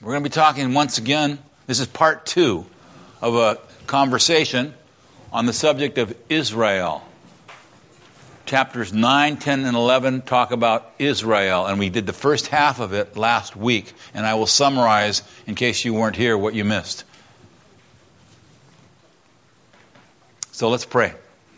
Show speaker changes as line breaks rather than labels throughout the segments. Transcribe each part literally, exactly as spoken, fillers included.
We're going to be talking once again, this is part two of a conversation on the subject of Israel. Chapters nine, ten, and eleven talk about Israel, and we did the first half of it last week, and I will summarize, in case you weren't here, what you missed. So let's pray.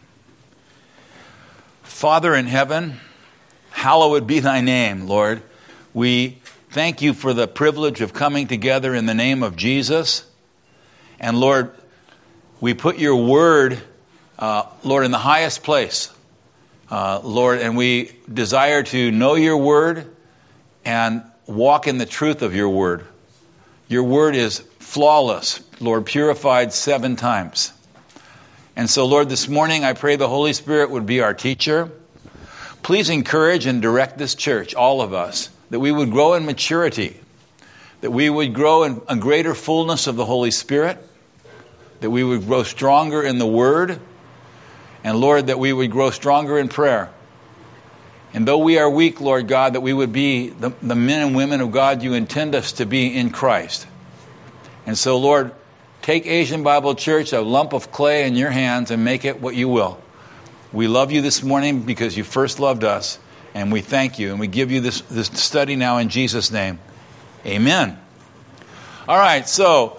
Father in heaven, hallowed be thy name, Lord. We thank you for the privilege of coming together in the name of Jesus. And Lord, we put your word, uh, Lord, in the highest place. Uh, Lord, and we desire to know your word and walk in the truth of your word. Your word is flawless, Lord, purified seven times. And so, Lord, this morning I pray the Holy Spirit would be our teacher. Please encourage and direct this church, all of us, that we would grow in maturity, that we would grow in a greater fullness of the Holy Spirit, that we would grow stronger in the Word, and Lord, that we would grow stronger in prayer. And though we are weak, Lord God, that we would be the, the men and women of God you intend us to be in Christ. And so, Lord, take Asian Bible Church, a lump of clay in your hands, and make it what you will. We love you this morning because you first loved us. And we thank you, and we give you this, this study now in Jesus' name. Amen. All right, so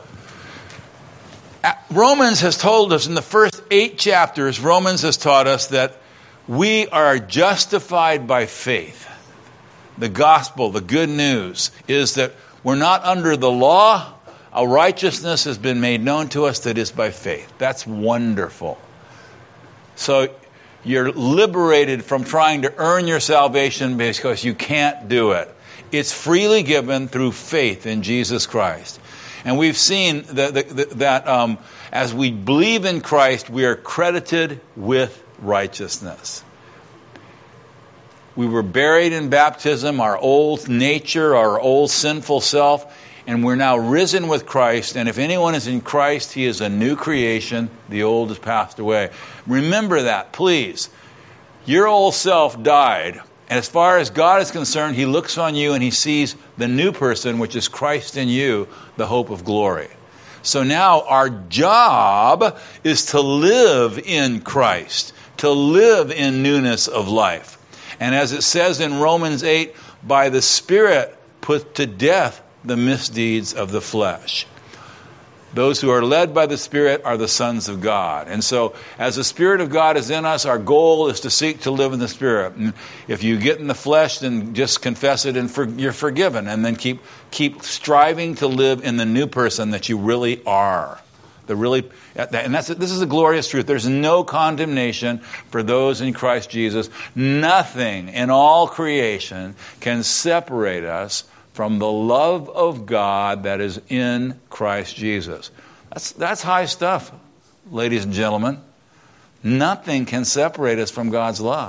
Romans has told us in the first eight chapters, Romans has taught us that we are justified by faith. The gospel, the good news, is that we're not under the law. Our righteousness has been made known to us that is by faith. That's wonderful. So you're liberated from trying to earn your salvation because you can't do it. It's freely given through faith in Jesus Christ. And we've seen that, that, that um, as we believe in Christ, we are credited with righteousness. We were buried in baptism, our old nature, our old sinful self, and we're now risen with Christ. And if anyone is in Christ, he is a new creation. The old has passed away. Remember that, please. Your old self died. And as far as God is concerned, he looks on you and he sees the new person, which is Christ in you, the hope of glory. So now our job is to live in Christ, to live in newness of life. And as it says in Romans eight, by the Spirit put to death the misdeeds of the flesh. Those who are led by the Spirit are the sons of God. And so, as the Spirit of God is in us, our goal is to seek to live in the Spirit. And if you get in the flesh, then just confess it and for, you're forgiven. And then keep keep striving to live in the new person that you really are. The really, and that's this is a glorious truth. There's no condemnation for those in Christ Jesus. Nothing in all creation can separate us from the love of God that is in Christ Jesus. That's, that's high stuff, ladies and gentlemen. Nothing can separate us from God's love.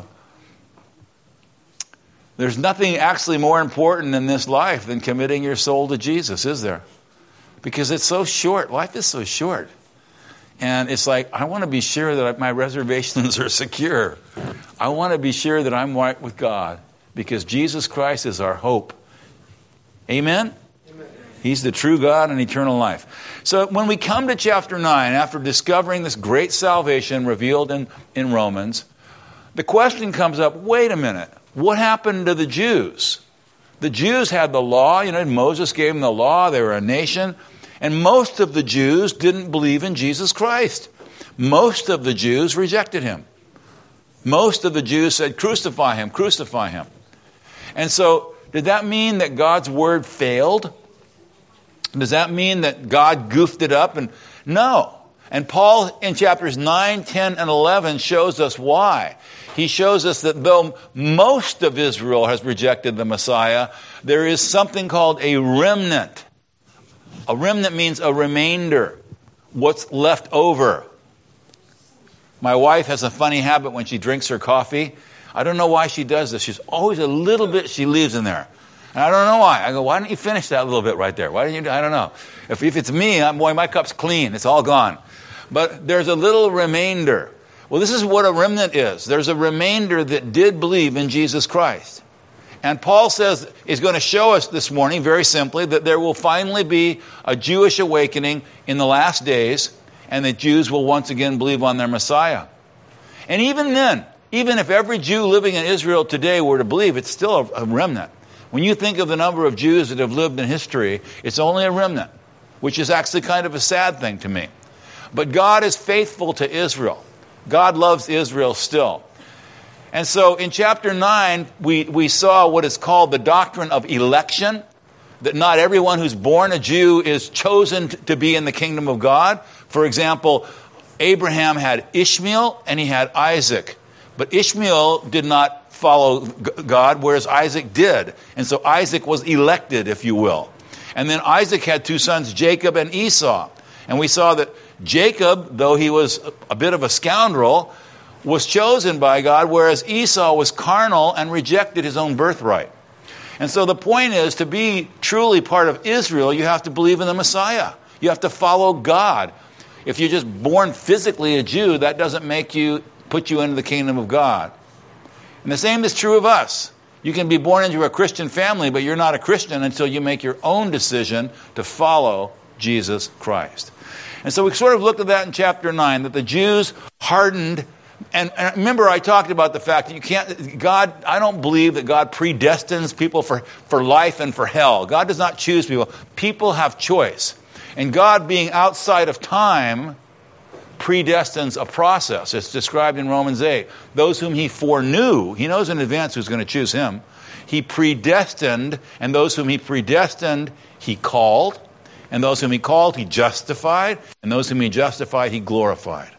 There's nothing actually more important in this life than committing your soul to Jesus, is there? Because it's so short. Life is so short. And it's like, I want to be sure that my reservations are secure. I want to be sure that I'm right with God. Because Jesus Christ is our hope. Amen? Amen? He's the true God and eternal life. So when we come to chapter nine, after discovering this great salvation revealed in, in Romans, the question comes up, wait a minute, what happened to the Jews? The Jews had the law, you know, Moses gave them the law, they were a nation, and most of the Jews didn't believe in Jesus Christ. Most of the Jews rejected him. Most of the Jews said, crucify him, crucify him. And so, did that mean that God's word failed? Does that mean that God goofed it up? And no. And Paul in chapters nine, ten, and eleven shows us why. He shows us that though most of Israel has rejected the Messiah, there is something called a remnant. A remnant means a remainder. What's left over. My wife has a funny habit when she drinks her coffee. I don't know why she does this. She's always a little bit she leaves in there. And I don't know why. I go, why don't you finish that little bit right there? Why don't you do, I don't know. If, if it's me, I'm, boy, my cup's clean. It's all gone. But there's a little remainder. Well, this is what a remnant is. There's a remainder that did believe in Jesus Christ. And Paul says, is going to show us this morning, very simply, that there will finally be a Jewish awakening in the last days, and that Jews will once again believe on their Messiah. And even then, even if every Jew living in Israel today were to believe, it's still a remnant. When you think of the number of Jews that have lived in history, it's only a remnant, which is actually kind of a sad thing to me. But God is faithful to Israel. God loves Israel still. And so in chapter nine, we, we saw what is called the doctrine of election, that not everyone who's born a Jew is chosen to be in the kingdom of God. For example, Abraham had Ishmael and he had Isaac. But Ishmael did not follow God, whereas Isaac did. And so Isaac was elected, if you will. And then Isaac had two sons, Jacob and Esau. And we saw that Jacob, though he was a bit of a scoundrel, was chosen by God, whereas Esau was carnal and rejected his own birthright. And so the point is, to be truly part of Israel, you have to believe in the Messiah. You have to follow God. If you're just born physically a Jew, that doesn't make you, put you into the kingdom of God. And the same is true of us. You can be born into a Christian family, but you're not a Christian until you make your own decision to follow Jesus Christ. And so we sort of looked at that in chapter nine, that the Jews hardened. And, and remember, I talked about the fact that you can't, God, I don't believe that God predestines people for, for life and for hell. God does not choose people. People have choice. And God, being outside of time, predestines a process. It's described in Romans eight. Those whom he foreknew, he knows in advance who's going to choose him. He predestined, and those whom he predestined, he called. And those whom he called, he justified. And those whom he justified, he glorified.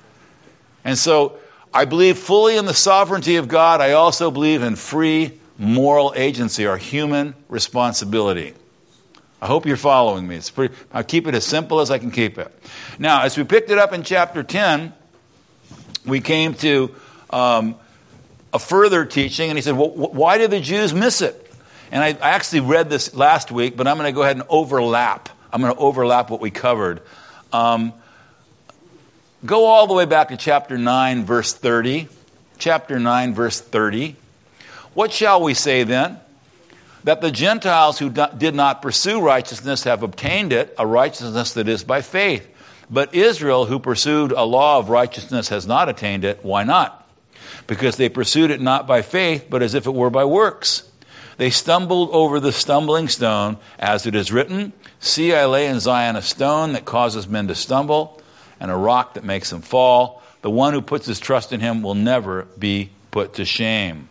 And so I believe fully in the sovereignty of God. I also believe in free moral agency, our human responsibility. I hope you're following me. It's pretty, I'll keep it as simple as I can keep it. Now, as we picked it up in chapter ten, we came to um, a further teaching, and he said, well, why did the Jews miss it? And I actually read this last week, but I'm going to go ahead and overlap. I'm going to overlap what we covered. Um, go all the way back to chapter nine, verse thirty. Chapter nine, verse thirty. What shall we say then? That the Gentiles who did not pursue righteousness have obtained it, a righteousness that is by faith. But Israel, who pursued a law of righteousness, has not attained it. Why not? Because they pursued it not by faith, but as if it were by works. They stumbled over the stumbling stone, as it is written, see, I lay in Zion a stone that causes men to stumble, and a rock that makes them fall. The one who puts his trust in him will never be put to shame.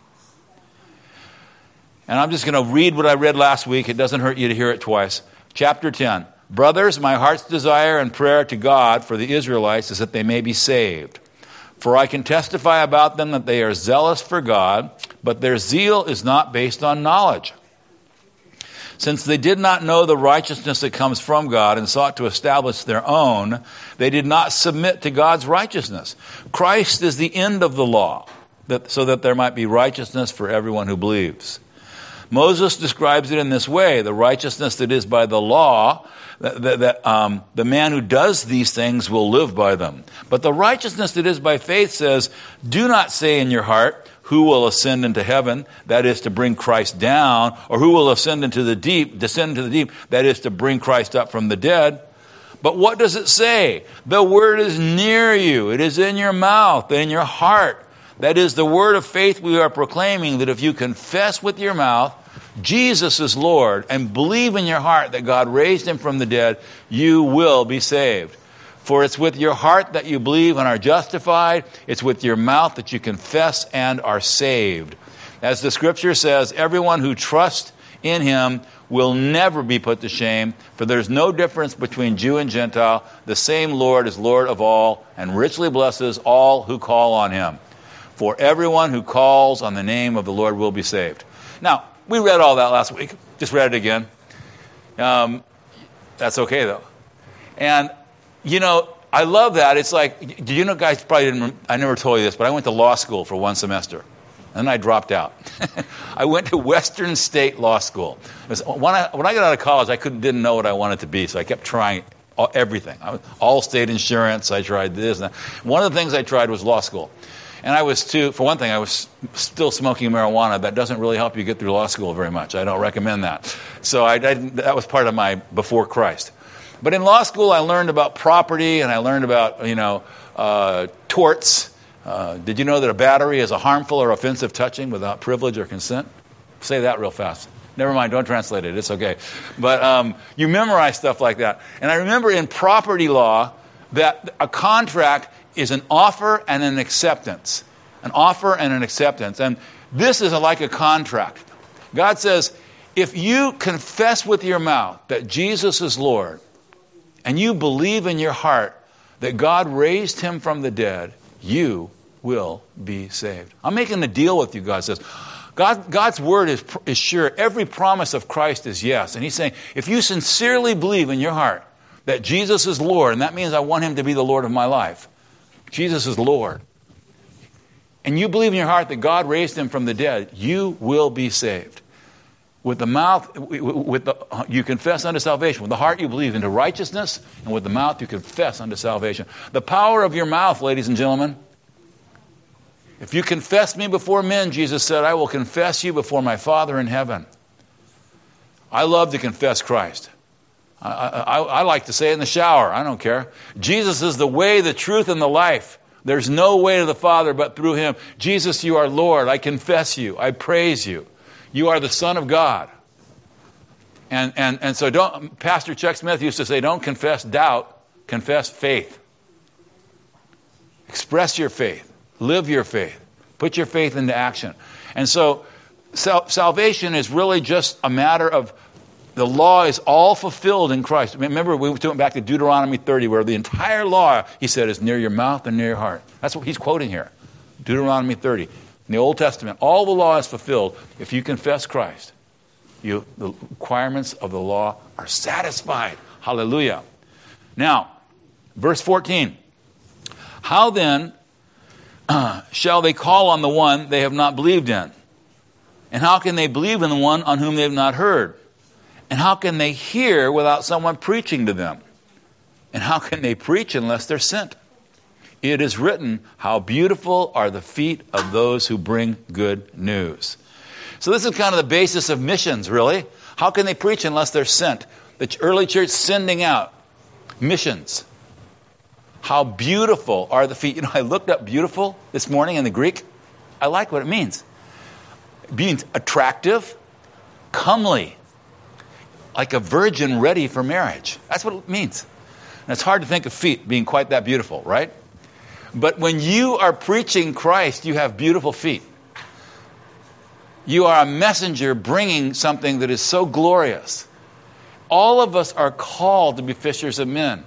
And I'm just going to read what I read last week. It doesn't hurt you to hear it twice. Chapter ten. Brothers, my heart's desire and prayer to God for the Israelites is that they may be saved. For I can testify about them that they are zealous for God, but their zeal is not based on knowledge. Since they did not know the righteousness that comes from God and sought to establish their own, they did not submit to God's righteousness. Christ is the end of the law, that, so that there might be righteousness for everyone who believes. Moses describes it in this way, the righteousness that is by the law, that, that, that um, the man who does these things will live by them. But the righteousness that is by faith says, do not say in your heart, who will ascend into heaven, that is to bring Christ down, or who will ascend into the deep, descend into the deep, that is to bring Christ up from the dead. But what does it say? The word is near you. It is in your mouth, in your heart. That is the word of faith we are proclaiming, that if you confess with your mouth Jesus is Lord and believe in your heart that God raised him from the dead, you will be saved. For it's with your heart that you believe and are justified. It's with your mouth that you confess and are saved. As the scripture says, everyone who trusts in him will never be put to shame, for there's no difference between Jew and Gentile. The same Lord is Lord of all and richly blesses all who call on him. For everyone who calls on the name of the Lord will be saved. Now, we read all that last week. Just read it again. Um, that's okay, though. And, you know, I love that. It's like, do you know, guys probably didn't, I never told you this, but I went to law school for one semester. And then I dropped out. I went to Western State Law School. When I, when I got out of college, I couldn't, didn't know what I wanted to be, so I kept trying everything. All state insurance, I tried this. And that. One of the things I tried was law school. And I was too, for one thing, I was still smoking marijuana. That doesn't really help you get through law school very much. I don't recommend that. So I, I, that was part of my before Christ. But in law school, I learned about property, and I learned about, you know, uh, torts. Uh, did you know that a battery is a harmful or offensive touching without privilege or consent? Say that real fast. Never mind, don't translate it. It's okay. But um, you memorize stuff like that. And I remember in property law that a contract is an offer and an acceptance. An offer and an acceptance. And this is like a contract. God says, if you confess with your mouth that Jesus is Lord, and you believe in your heart that God raised him from the dead, you will be saved. I'm making a deal with you, God says. God, God's word is, is sure. Every promise of Christ is yes. And he's saying, if you sincerely believe in your heart that Jesus is Lord, and that means I want him to be the Lord of my life. Jesus is Lord. And you believe in your heart that God raised him from the dead, you will be saved. With the mouth, with the, you confess unto salvation. With the heart you believe into righteousness, and with the mouth you confess unto salvation. The power of your mouth, ladies and gentlemen. If you confess me before men, Jesus said, I will confess you before my Father in heaven. I love to confess Christ. I, I, I like to say it in the shower. I don't care. Jesus is the way, the truth, and the life. There's no way to the Father but through him. Jesus, you are Lord. I confess you. I praise you. You are the Son of God. And, and, and so don't, Pastor Chuck Smith used to say, don't confess doubt, confess faith. Express your faith. Live your faith. Put your faith into action. And so sal- salvation is really just a matter of the law is all fulfilled in Christ. Remember, we went back to Deuteronomy thirty, where the entire law, he said, is near your mouth and near your heart. That's what he's quoting here. Deuteronomy thirty. In the Old Testament, all the law is fulfilled if you confess Christ. You, the requirements of the law are satisfied. Hallelujah. Now, verse fourteen. How then uh, shall they call on the one they have not believed in? And how can they believe in the one on whom they have not heard? And how can they hear without someone preaching to them? And how can they preach unless they're sent? It is written, how beautiful are the feet of those who bring good news. So this is kind of the basis of missions, really. How can they preach unless they're sent? The early church sending out missions. How beautiful are the feet. You know, I looked up beautiful this morning in the Greek. I like what it means. It means attractive, comely, like a virgin ready for marriage. That's what it means. And it's hard to think of feet being quite that beautiful, right? But when you are preaching Christ, you have beautiful feet. You are a messenger bringing something that is so glorious. All of us are called to be fishers of men.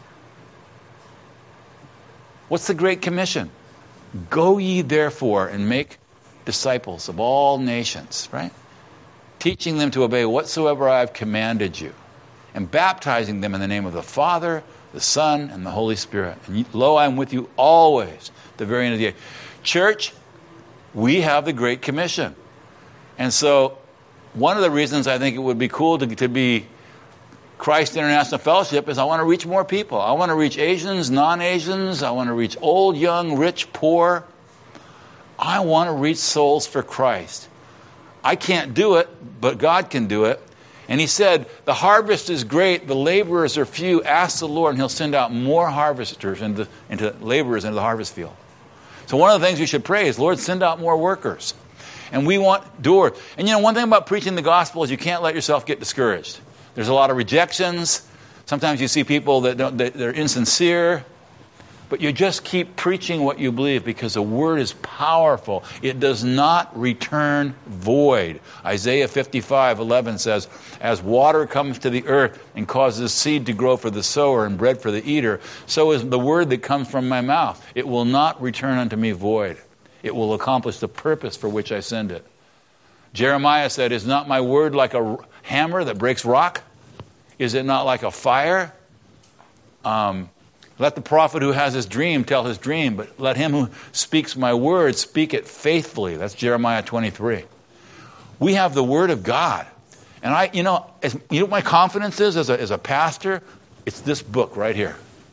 What's the Great Commission? Go ye therefore and make disciples of all nations, right? Teaching them to obey whatsoever I have commanded you, and baptizing them in the name of the Father, the Son, and the Holy Spirit. And lo, I am with you always, the very end of the age. Church, we have the Great Commission. And so one of the reasons I think it would be cool to, to be Christ International Fellowship is I want to reach more people. I want to reach Asians, non-Asians. I want to reach old, young, rich, poor. I want to reach souls for Christ. I can't do it, but God can do it. And he said, the harvest is great, the laborers are few. Ask the Lord, and he'll send out more harvesters into, into laborers into the harvest field. So one of the things we should pray is, Lord, send out more workers. And we want doors. And you know, one thing about preaching the gospel is you can't let yourself get discouraged. There's a lot of rejections. Sometimes you see people that don't, that they're insincere. But you just keep preaching what you believe because the word is powerful. It does not return void. Isaiah fifty-five eleven says, as water comes to the earth and causes seed to grow for the sower and bread for the eater, so is the word that comes from my mouth. It will not return unto me void. It will accomplish the purpose for which I send it. Jeremiah said, is not my word like a hammer that breaks rock? Is it not like a fire? Um... Let the prophet who has his dream tell his dream, but let him who speaks my word speak it faithfully. That's Jeremiah twenty-three. We have the word of God. And I, you know, as, you know what my confidence is as a, as a pastor? It's this book right here.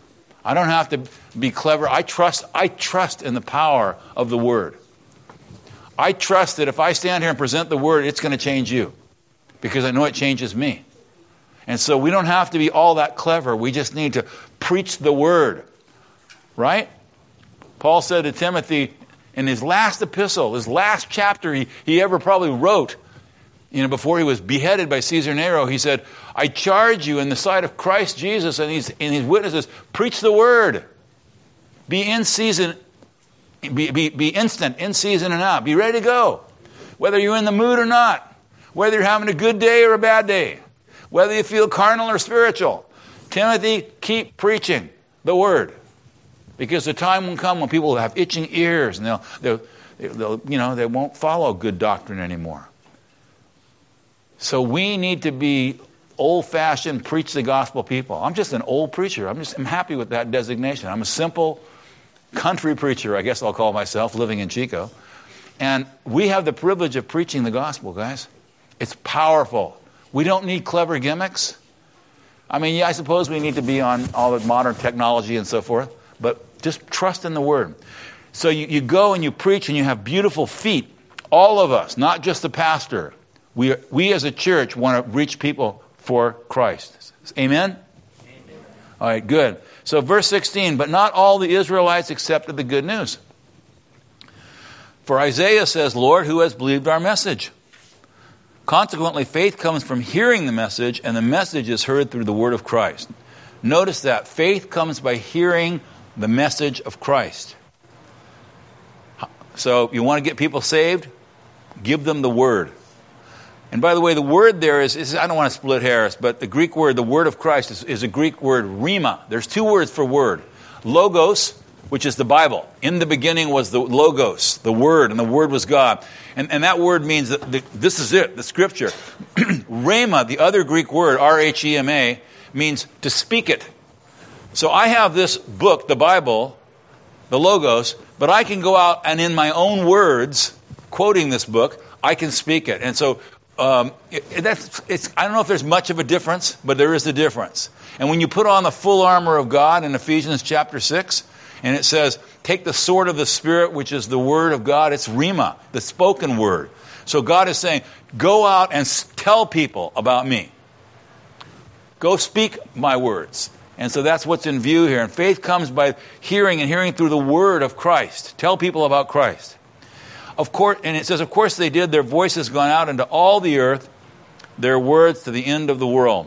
I don't have to be clever. I trust, I trust in the power of the Word. I trust that if I stand here and present the Word, it's going to change you. Because I know it changes me. And so we don't have to be all that clever. We just need to preach the Word. Right? Paul said to Timothy in his last epistle, his last chapter he, he ever probably wrote, you know, before he was beheaded by Caesar Nero, he said, I charge you in the sight of Christ Jesus and his, and his witnesses, preach the Word. Be in season, be, be, be instant, in season and out. Be ready to go. Whether you're in the mood or not. Whether you're having a good day or a bad day. Whether you feel carnal or spiritual. Timothy, keep preaching the Word. Because the time will come when people will have itching ears and they'll, they'll, they'll, you know, they won't follow good doctrine anymore. So we need to be old-fashioned, preach the gospel people. I'm just an old preacher. I'm just I'm happy with that designation. I'm a simple country preacher, I guess I'll call myself, living in Chico. And we have the privilege of preaching the gospel, guys. It's powerful. We don't need clever gimmicks. I mean, yeah, I suppose we need to be on all the modern technology and so forth. But just trust in the Word. So you, you go and you preach and you have beautiful feet. All of us, not just the pastor. We, we as a church want to reach people for Christ. Amen? Amen? All right, good. So verse sixteen, but not all the Israelites accepted the good news. For Isaiah says, Lord, who has believed our message? Consequently, faith comes from hearing the message, and the message is heard through the word of Christ. Notice that faith comes by hearing the message of Christ. So you want to get people saved? Give them the word. And by the way, the word there is, is I don't want to split hairs, but the Greek word, the word of Christ, is, is a Greek word, rhema. There's two words for word. Logos, which is the Bible. In the beginning was the logos, the word, and the word was God. And, and that word means that the, this is it, the scripture. Rhema, the other Greek word, R H E M A, means to speak it. So I have this book, the Bible, the Logos, but I can go out and in my own words, quoting this book, I can speak it. And so um, it, that's, it's, I don't know if there's much of a difference, but there is a difference. And when you put on the full armor of God in Ephesians chapter six, and it says, take the sword of the Spirit, which is the word of God, it's rhema, the spoken word. So God is saying, go out and tell people about me. Go speak my words. And so that's what's in view here. And faith comes by hearing and hearing through the word of Christ. Tell people about Christ. Of course, and it says, of course they did. Their voice has gone out into all the earth, their words to the end of the world.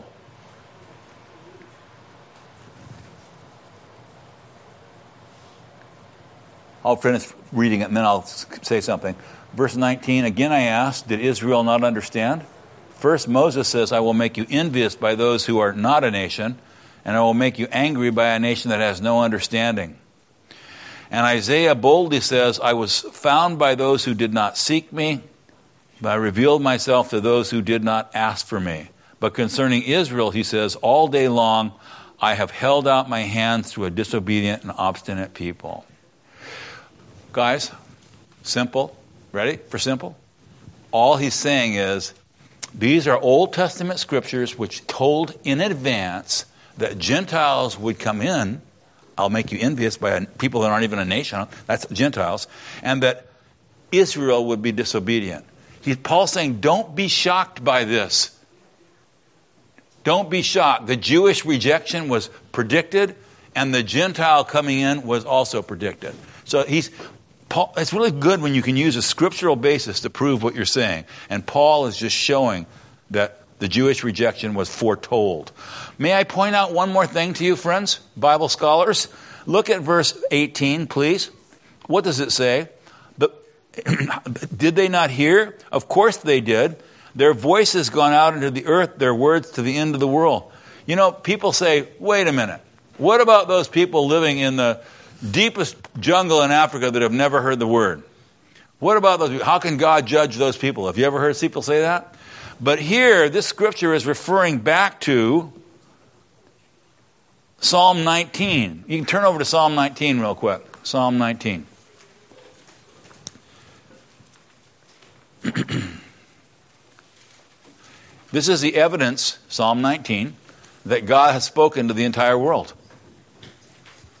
I'll finish reading it and then I'll say something. Verse nineteen, again I asked, did Israel not understand? First Moses says, I will make you envious by those who are not a nation, and I will make you angry by a nation that has no understanding. And Isaiah boldly says, I was found by those who did not seek me, but I revealed myself to those who did not ask for me. But concerning Israel, he says, all day long I have held out my hands to a disobedient and obstinate people. Guys, simple. Ready for simple? All he's saying is, these are Old Testament scriptures which told in advance that Gentiles would come in. I'll make you envious by people that aren't even a nation. That's Gentiles. And that Israel would be disobedient. He, Paul's saying, don't be shocked by this. Don't be shocked. The Jewish rejection was predicted, and the Gentile coming in was also predicted. So he's Paul, it's really good when you can use a scriptural basis to prove what you're saying. And Paul is just showing that the Jewish rejection was foretold. May I point out one more thing to you, friends, Bible scholars? Look at verse eighteen, please. What does it say? But, did they not hear? Of course they did. Their voice has gone out into the earth, their words to the end of the world. You know, people say, wait a minute. What about those people living in the deepest jungle in Africa that have never heard the word? What about those people? How can God judge those people? Have you ever heard people say that? But here, this scripture is referring back to Psalm nineteen. You can turn over to Psalm nineteen real quick. Psalm nineteen. This is the evidence, Psalm nineteen, that God has spoken to the entire world.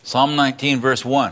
Psalm nineteen, verse one.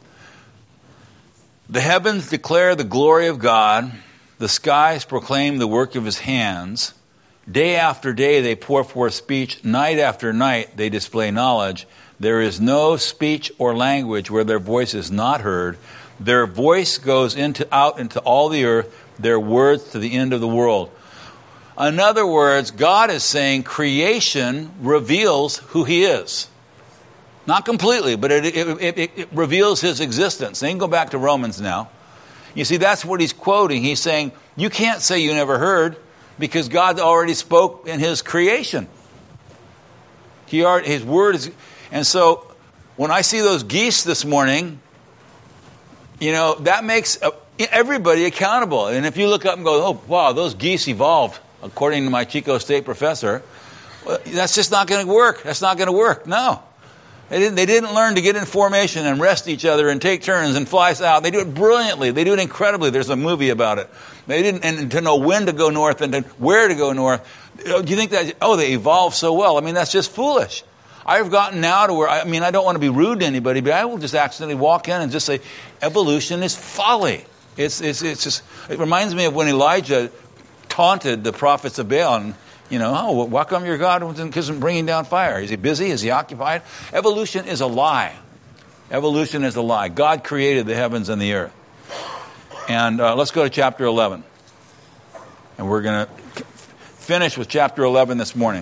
The heavens declare the glory of God. The skies proclaim the work of his hands. Day after day they pour forth speech. Night after night they display knowledge. There is no speech or language where their voice is not heard. Their voice goes into out into all the earth, their words to the end of the world. In other words, God is saying creation reveals who he is. Not completely, but it, it, it, it reveals his existence. Then you can go back to Romans now. You see, that's what he's quoting. He's saying, you can't say you never heard because God already spoke in his creation. He already, his word is... And so, when I see those geese this morning, you know, that makes everybody accountable. And if you look up and go, oh, wow, those geese evolved, according to my Chico State professor, well, that's just not going to work. That's not going to work. No. They didn't, they didn't learn to get in formation and rest each other and take turns and fly south. They do it brilliantly. They do it incredibly. There's a movie about it. They didn't, and to know when to go north and to where to go north. Do you think that, oh, they evolved so well? I mean, that's just foolish. I've gotten now to where, I mean, I don't want to be rude to anybody, but I will just accidentally walk in and just say, evolution is folly. It's, it's, it's just, it reminds me of when Elijah taunted the prophets of Baal and, you know, oh, why come your God isn't bringing down fire? Is he busy? Is he occupied? Evolution is a lie. Evolution is a lie. God created the heavens and the earth. And uh, let's go to chapter eleven. And we're going to finish with chapter eleven this morning.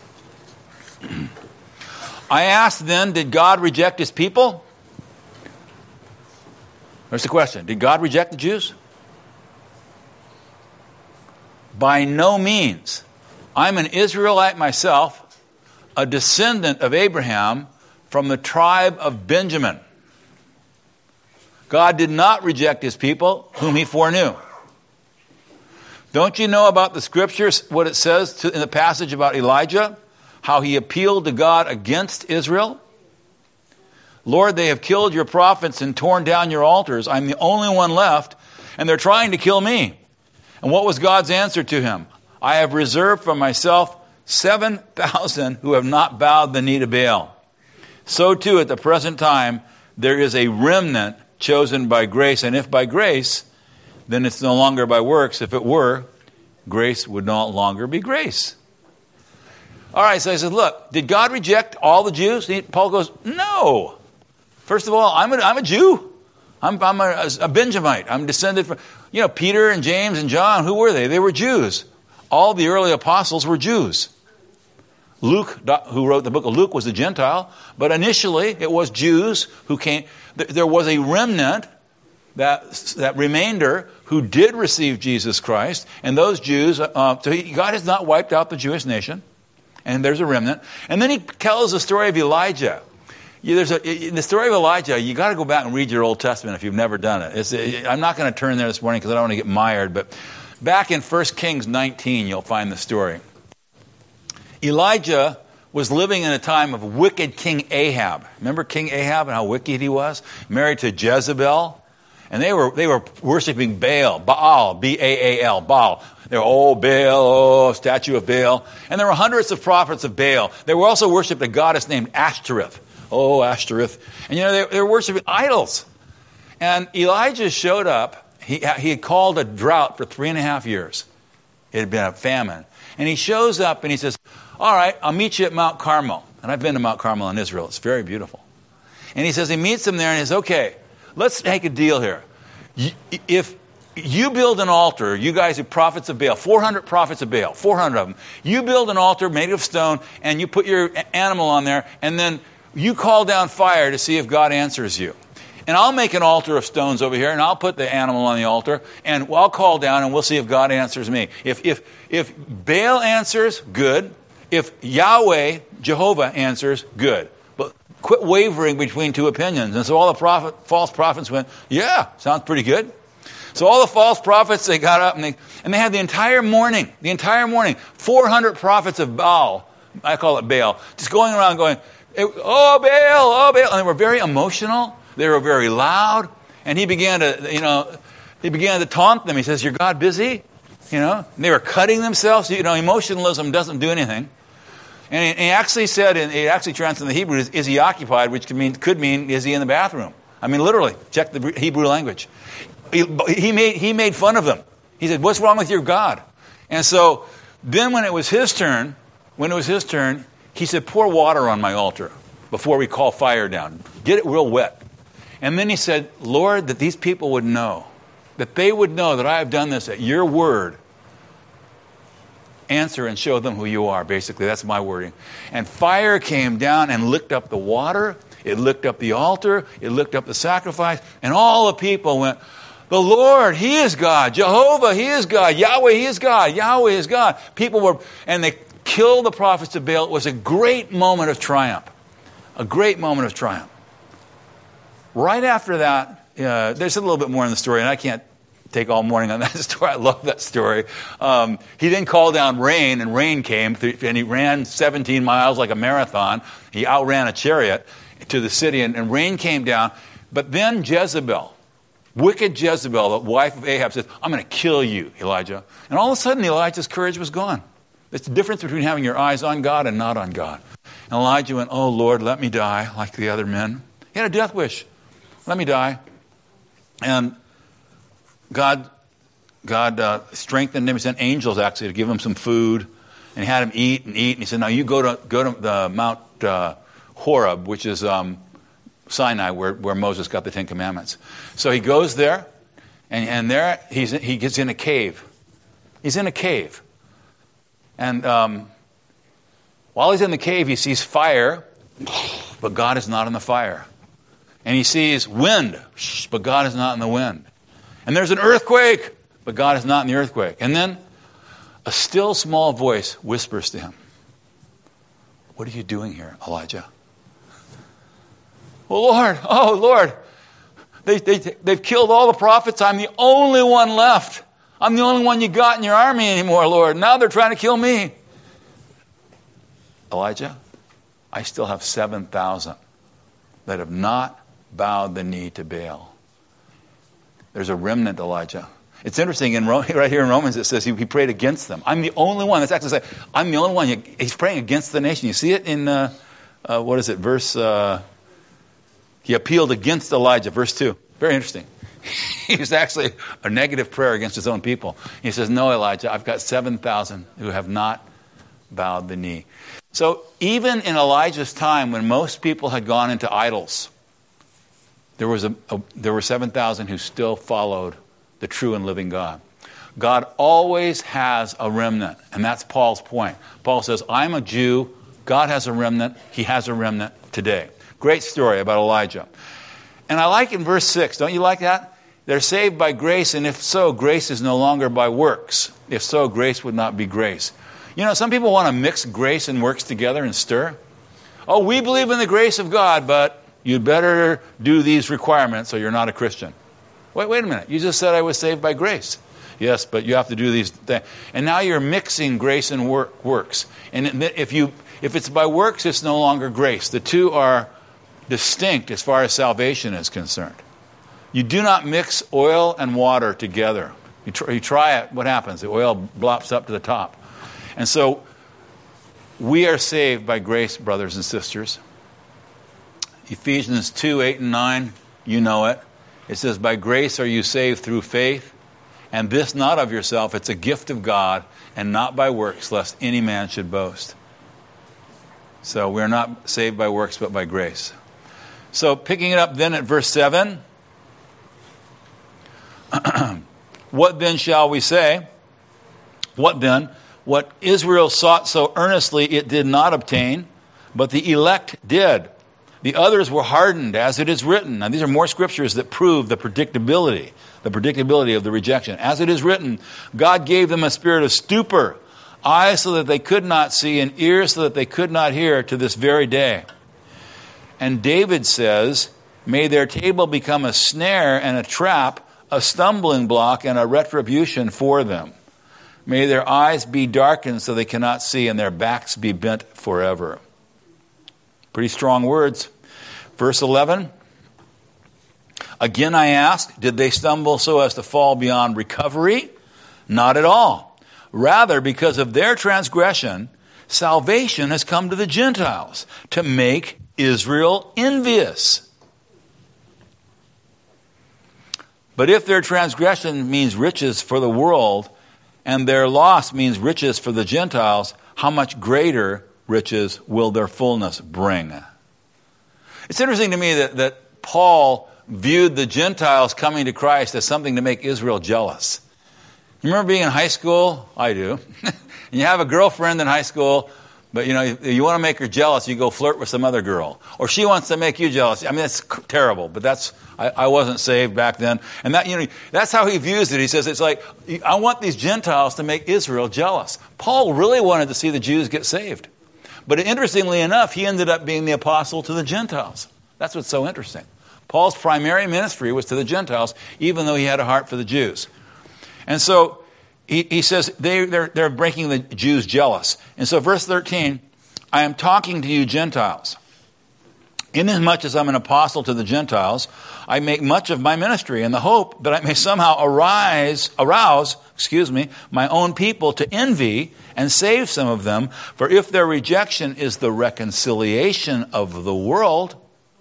I asked then, did God reject his people? There's the question. Did God reject the Jews? By no means. I'm an Israelite myself, a descendant of Abraham from the tribe of Benjamin. God did not reject his people, whom he foreknew. Don't you know about the scriptures, what it says to, in the passage about Elijah? How he appealed to God against Israel? Lord, they have killed your prophets and torn down your altars. I'm the only one left, and they're trying to kill me. And what was God's answer to him? I have reserved for myself seven thousand who have not bowed the knee to Baal. So too, at the present time, there is a remnant chosen by grace. And if by grace, then it's no longer by works. If it were, grace would no longer be grace. All right, so I said, look, did God reject all the Jews? He, Paul goes, no. First of all, I'm a, I'm a Jew. I'm, I'm a, a Benjamite. I'm descended from, you know, Peter and James and John. Who were they? They were Jews. All the early apostles were Jews. Luke, who wrote the book of Luke, was a Gentile. But initially, it was Jews who came. There was a remnant, that, that remainder, who did receive Jesus Christ. And those Jews, uh, so he, God has not wiped out the Jewish nation. And there's a remnant. And then he tells the story of Elijah. Yeah, there's a, in the story of Elijah, you got to go back and read your Old Testament if you've never done it. It's, I'm not going to turn there this morning because I don't want to get mired. But back in First Kings nineteen, you'll find the story. Elijah was living in a time of wicked King Ahab. Remember King Ahab and how wicked he was? Married to Jezebel. And they were they were worshiping Baal, Baal, B A A L, Baal. They were, oh, Baal, oh, statue of Baal. And there were hundreds of prophets of Baal. They were also worshipped a goddess named Ashtoreth. Oh, Ashtoreth. And, you know, they, they were worshiping idols. And Elijah showed up. He, he had called a drought for three and a half years. It had been a famine. And he shows up and he says, all right, I'll meet you at Mount Carmel. And I've been to Mount Carmel in Israel. It's very beautiful. And he says, he meets them there and he says, okay, let's make a deal here. If you build an altar, you guys are prophets of Baal, four hundred prophets of Baal, four hundred of them. You build an altar made of stone and you put your animal on there and then you call down fire to see if God answers you. And I'll make an altar of stones over here and I'll put the animal on the altar and I'll call down and we'll see if God answers me. If, if, if Baal answers, good. If Yahweh, Jehovah answers, good. But quit wavering between two opinions. And so all the prophet, false prophets went, yeah, sounds pretty good. So all the false prophets, they got up and they, and they had the entire morning, the entire morning, four hundred prophets of Baal, I call it Baal, just going around going, oh, Baal, oh, Baal. And they were very emotional. They were very loud. And he began to, you know, he began to taunt them. He says, your God busy? You know, and they were cutting themselves. You know, emotionalism doesn't do anything. And he, and he actually said, and it actually translates in the Hebrew, is, is he occupied, which could mean, could mean, is he in the bathroom? I mean, literally, check the Hebrew language. He, he, made, he made fun of them. He said, what's wrong with your God? And so then when it was his turn, when it was his turn, he said, pour water on my altar before we call fire down. Get it real wet. And then he said, Lord, that these people would know, that they would know that I have done this at your word. Answer and show them who you are, basically. That's my wording. And fire came down and licked up the water. It licked up the altar. It licked up the sacrifice. And all the people went, the Lord, He is God. Jehovah, He is God. Yahweh, He is God. Yahweh is God. People were, and they killed the prophets of Baal. It was a great moment of triumph. A great moment of triumph. Right after that, uh, there's a little bit more in the story, and I can't take all morning on that story. I love that story. Um, he then called down rain, and rain came, and he ran seventeen miles like a marathon. He outran a chariot to the city, and, and rain came down. But then Jezebel, wicked Jezebel, the wife of Ahab, says, I'm going to kill you, Elijah. And all of a sudden, Elijah's courage was gone. It's the difference between having your eyes on God and not on God. And Elijah went, oh, Lord, let me die like the other men. He had a death wish. Let me die. And God God uh, strengthened him. He sent angels, actually, to give him some food. And he had him eat and eat. And he said, now you go to go to the Mount uh, Horeb, which is um, Sinai, where, where Moses got the Ten Commandments. So he goes there. And, and there he's, he gets in a cave. He's in a cave. And um, while he's in the cave, he sees fire. But God is not in the fire. And he sees wind, but God is not in the wind. And there's an earthquake, but God is not in the earthquake. And then a still small voice whispers to him, what are you doing here, Elijah? Oh, Lord, oh, Lord, they, they, they've killed all the prophets. I'm the only one left. I'm the only one you got in your army anymore, Lord. Now they're trying to kill me. Elijah, I still have seven thousand that have not bowed the knee to Baal. There's a remnant, Elijah. It's interesting, in Rome, right here in Romans it says he, he prayed against them. I'm the only one. That's actually saying, I'm the only one. He's praying against the nation. You see it in, uh, uh, what is it, verse, uh, he appealed against Elijah, verse two. Very interesting. He was actually a negative prayer against his own people. He says, no, Elijah, I've got seven thousand who have not bowed the knee. So even in Elijah's time, when most people had gone into idols, There was a, a there were seven thousand who still followed the true and living God. God always has a remnant, and that's Paul's point. Paul says, I'm a Jew. God has a remnant. He has a remnant today. Great story about Elijah. And I like in verse six, don't you like that? They're saved by grace, and if so, grace is no longer by works. If so, grace would not be grace. You know, some people want to mix grace and works together and stir. Oh, we believe in the grace of God, but you'd better do these requirements or you're not a Christian. Wait, wait a minute. You just said I was saved by grace. Yes, but you have to do these things. And now you're mixing grace and work, works. And if you if it's by works, it's no longer grace. The two are distinct as far as salvation is concerned. You do not mix oil and water together. You try, you try it, what happens? The oil blops up to the top. And so we are saved by grace, brothers and sisters. Ephesians two, eight and nine, you know it. It says, by grace are you saved through faith, and this not of yourself, it's a gift of God, and not by works, lest any man should boast. So we're not saved by works, but by grace. So picking it up then at verse seven, what then shall we say? What then? What Israel sought so earnestly it did not obtain, but the elect did. The others were hardened, as it is written. Now, these are more scriptures that prove the predictability, the predictability of the rejection. As it is written, God gave them a spirit of stupor, eyes so that they could not see, and ears so that they could not hear, to this very day. And David says, may their table become a snare and a trap, a stumbling block and a retribution for them. May their eyes be darkened so they cannot see, and their backs be bent forever. Pretty strong words. Verse eleven. Again I ask, did they stumble so as to fall beyond recovery? Not at all. Rather, because of their transgression, salvation has come to the Gentiles to make Israel envious. But if their transgression means riches for the world, and their loss means riches for the Gentiles, how much greater riches will their fullness bring? It's interesting to me that, that Paul viewed the Gentiles coming to Christ as something to make Israel jealous. You remember being in high school? I do. And you have a girlfriend in high school, but you know, if you want to make her jealous, you go flirt with some other girl. Or she wants to make you jealous. I mean, it's terrible, but that's, I, I wasn't saved back then. And that, you know, that's how he views it. He says, it's like, I want these Gentiles to make Israel jealous. Paul really wanted to see the Jews get saved. But interestingly enough, he ended up being the apostle to the Gentiles. That's what's so interesting. Paul's primary ministry was to the Gentiles, even though he had a heart for the Jews. And so he, he says they, they're, they're making the Jews jealous. And so verse thirteen, I am talking to you Gentiles. Inasmuch as I'm an apostle to the Gentiles, I make much of my ministry in the hope that I may somehow arise, arouse, excuse me, my own people to envy and save some of them. For if their rejection is the reconciliation of the world,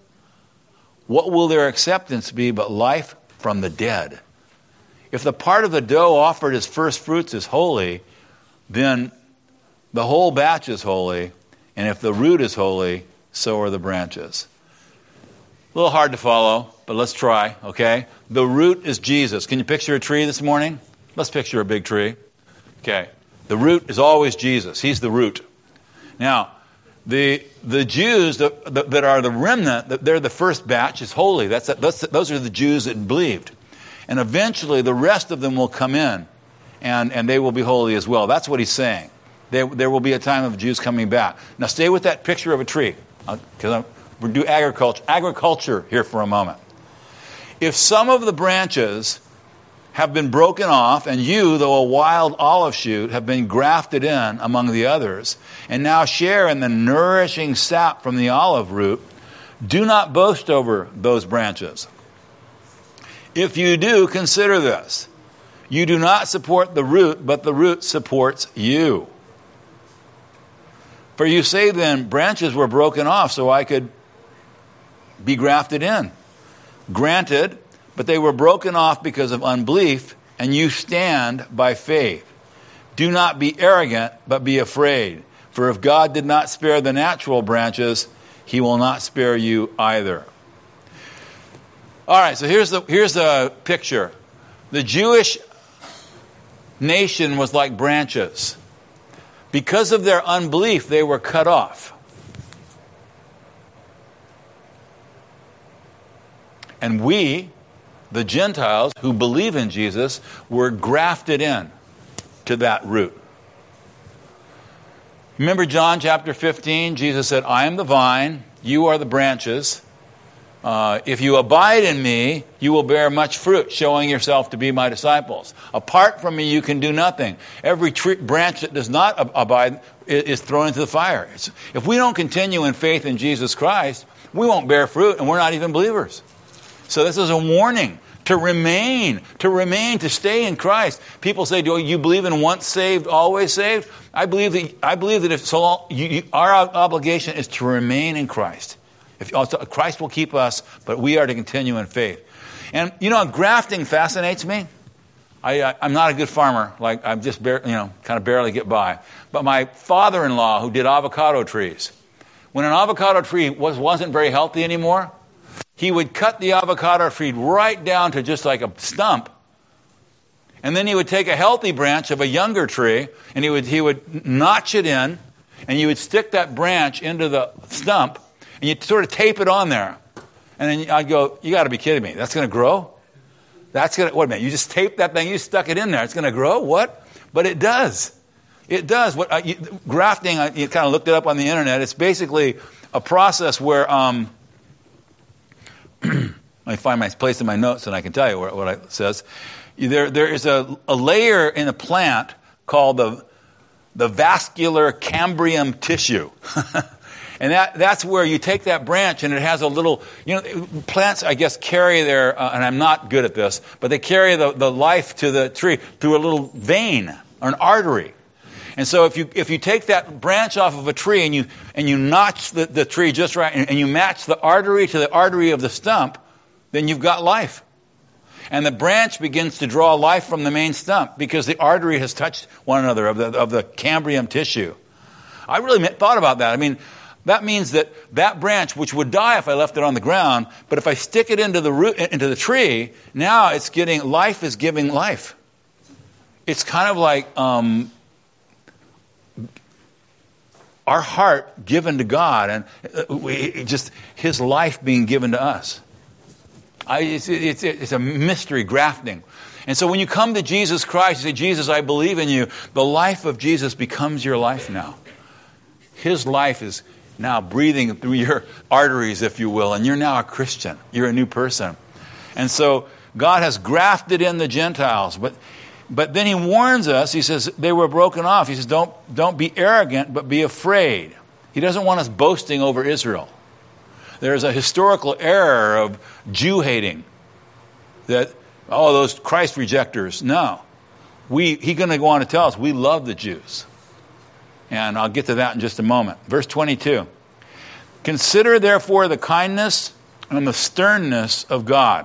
what will their acceptance be but life from the dead? If the part of the dough offered as first fruits is holy, then the whole batch is holy. And if the root is holy, so are the branches. A little hard to follow, but let's try, okay? The root is Jesus. Can you picture a tree this morning? Let's picture a big tree. Okay. The root is always Jesus. He's the root. Now, the the Jews that, that are the remnant, they're the first batch, is holy. That's, that's those are the Jews that believed. And eventually the rest of them will come in, and, and they will be holy as well. That's what he's saying. There, there will be a time of Jews coming back. Now stay with that picture of a tree, because we'll do agriculture, agriculture here for a moment. If some of the branches have been broken off, and you, though a wild olive shoot, have been grafted in among the others, and now share in the nourishing sap from the olive root, do not boast over those branches. If you do, consider this. You do not support the root, but the root supports you. For you say then, branches were broken off so I could be grafted in. Granted, but they were broken off because of unbelief, and you stand by faith. Do not be arrogant, but be afraid. For if God did not spare the natural branches, he will not spare you either. All right, so here's the here's the picture. The Jewish nation was like branches. Because of their unbelief, they were cut off. And we, the Gentiles who believe in Jesus, were grafted in to that root. Remember John chapter fifteen? Jesus said, I am the vine, you are the branches. Uh, if you abide in me, you will bear much fruit, showing yourself to be my disciples. Apart from me, you can do nothing. Every tree, branch that does not ab- abide is, is thrown into the fire. It's, if we don't continue in faith in Jesus Christ, we won't bear fruit, and we're not even believers. So this is a warning to remain, to remain, to stay in Christ. People say, do you believe in once saved, always saved? I believe that, I believe that if so long, you, you, our obligation is to remain in Christ. If, also, Christ will keep us, but we are to continue in faith. And, you know, grafting fascinates me. I, I, I'm not a good farmer. Like, I'm just, bar- you know, kind of barely get by. But my father-in-law, who did avocado trees, when an avocado tree was, wasn't very healthy anymore, he would cut the avocado tree right down to just like a stump. And then he would take a healthy branch of a younger tree, and he would he would notch it in, and you would stick that branch into the stump, and you sort of tape it on there. And then I'd go, you got to be kidding me. That's going to grow? That's going to, wait a minute, you just taped that thing, you stuck it in there. It's going to grow? What? But it does. It does. What uh, you, grafting, uh, you kind of looked it up on the internet. It's basically a process where, um, let me find my place in my notes and I can tell you what, what it says. There, there is a, a layer in a plant called the, the vascular cambium tissue. And that, that's where you take that branch and it has a little, you know, plants, I guess, carry their, uh, and I'm not good at this, but they carry the, the life to the tree through a little vein or an artery. And so if you if you take that branch off of a tree and you and you notch the, the tree just right and, and you match the artery to the artery of the stump, then you've got life. And the branch begins to draw life from the main stump because the artery has touched one another of the of the cambium tissue. I really thought about that. I mean, that means that that branch, which would die if I left it on the ground, but if I stick it into the root, into the tree, now it's getting life is giving life. It's kind of like um, our heart given to God, and we, just His life being given to us. I, it's, it's, it's a mystery grafting. And so when you come to Jesus Christ, you say, Jesus, I believe in you. The life of Jesus becomes your life now. His life is now breathing through your arteries, if you will, and you're now a Christian. You're a new person. And so God has grafted in the Gentiles. But but then He warns us. He says they were broken off. He says, don't, don't be arrogant, but be afraid. He doesn't want us boasting over Israel. There's a historical error of Jew hating. That, oh, those Christ rejectors. No. We, he's going to go on to tell us we love the Jews. And I'll get to that in just a moment. Verse twenty-two. Consider therefore the kindness and the sternness of God.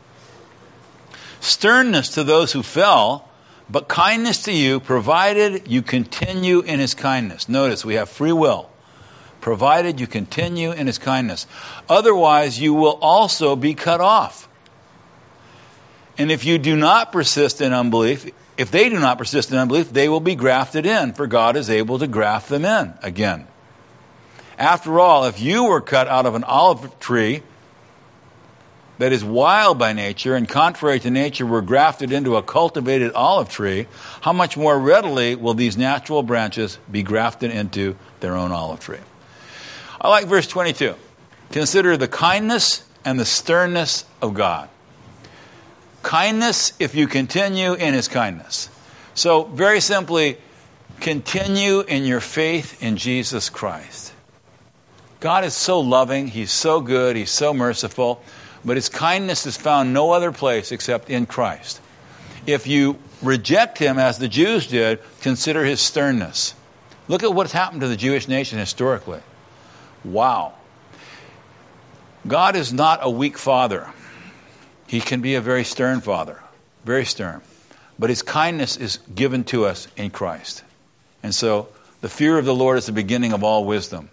Sternness to those who fell, but kindness to you, provided you continue in His kindness. Notice we have free will. Provided you continue in His kindness. Otherwise, you will also be cut off. And if you do not persist in unbelief, if they do not persist in unbelief, they will be grafted in, for God is able to graft them in again. After all, if you were cut out of an olive tree that is wild by nature and contrary to nature were grafted into a cultivated olive tree, how much more readily will these natural branches be grafted into their own olive tree? I like verse twenty-two. Consider the kindness and the sternness of God. Kindness if you continue in His kindness. So, very simply, continue in your faith in Jesus Christ. God is so loving, He's so good, He's so merciful, but His kindness is found no other place except in Christ. If you reject Him as the Jews did, consider His sternness. Look at what's happened to the Jewish nation historically. Wow. God is not a weak father. He can be a very stern father, very stern. But His kindness is given to us in Christ. And so the fear of the Lord is the beginning of all wisdom.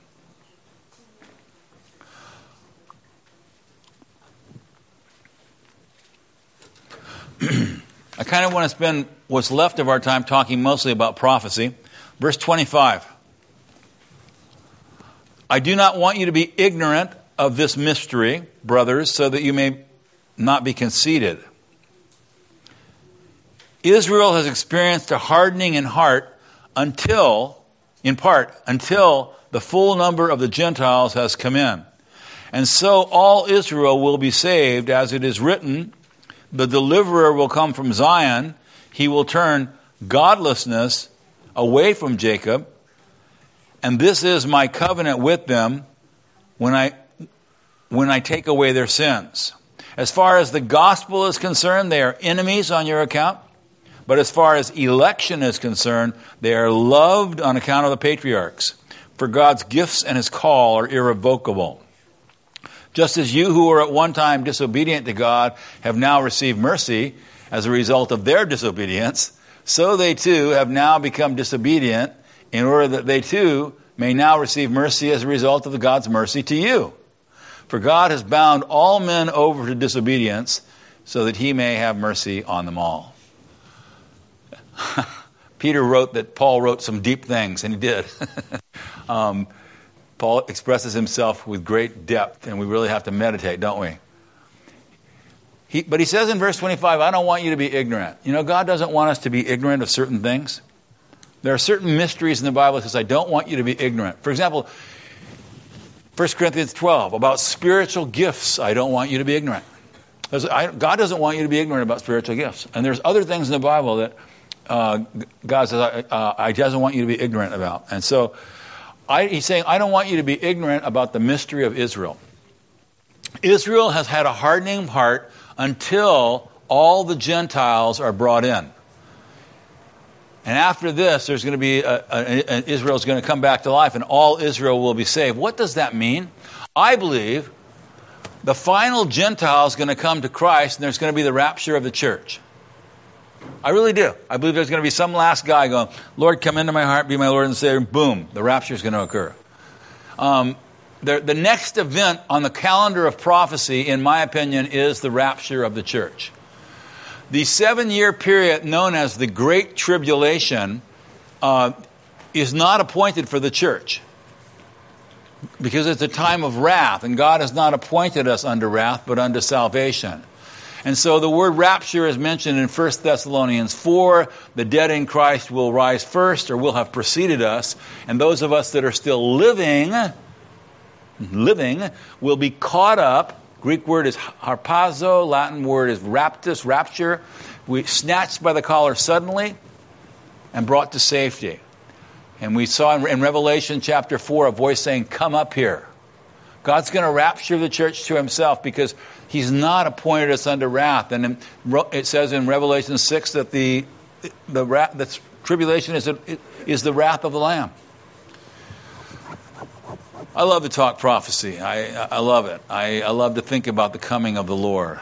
I kind of want to spend what's left of our time talking mostly about prophecy. Verse twenty-five. I do not want you to be ignorant of this mystery, brothers, so that you may not be conceited. Israel has experienced a hardening in heart until, in part, until the full number of the Gentiles has come in. And so all Israel will be saved, as it is written, the deliverer will come from Zion. He will turn godlessness away from Jacob. And this is my covenant with them when I, when I take away their sins. As far as the gospel is concerned, they are enemies on your account. But as far as election is concerned, they are loved on account of the patriarchs. For God's gifts and His call are irrevocable. Just as you who were at one time disobedient to God have now received mercy as a result of their disobedience, so they too have now become disobedient in order that they too may now receive mercy as a result of God's mercy to you. For God has bound all men over to disobedience so that He may have mercy on them all. Peter wrote that Paul wrote some deep things, and he did. um, Paul expresses himself with great depth, and we really have to meditate, don't we? He, but he says in verse twenty-five, I don't want you to be ignorant. You know, God doesn't want us to be ignorant of certain things. There are certain mysteries in the Bible that says, I don't want you to be ignorant. For example, First Corinthians twelve, about spiritual gifts, I don't want you to be ignorant. God doesn't want you to be ignorant about spiritual gifts. And there's other things in the Bible that uh, God says, uh, I doesn't want you to be ignorant about. And so I, he's saying, I don't want you to be ignorant about the mystery of Israel. Israel has had a hardening heart until all the Gentiles are brought in. And after this, there's going to be a, a, a, Israel's going to come back to life, and all Israel will be saved. What does that mean? I believe the final Gentile is going to come to Christ, and there's going to be the rapture of the church. I really do. I believe there's going to be some last guy going, Lord, come into my heart, be my Lord and Savior. Boom, the rapture is going to occur. Um, the, the next event on the calendar of prophecy, in my opinion, is the rapture of the church. The seven-year period known as the Great Tribulation uh, is not appointed for the church, because it's a time of wrath, and God has not appointed us unto wrath, but unto salvation. And so the word rapture is mentioned in First Thessalonians four. The dead in Christ will rise first, or will have preceded us, and those of us that are still living, living, will be caught up. Greek word is harpazo, Latin word is raptus, rapture. We snatched by the collar suddenly and brought to safety. And we saw in Revelation chapter four a voice saying, come up here. God's going to rapture the church to himself because he's not appointed us unto wrath. And it says in Revelation six that the the, the tribulation is, a, is the wrath of the Lamb. I love to talk prophecy. I, I love it. I, I love to think about the coming of the Lord.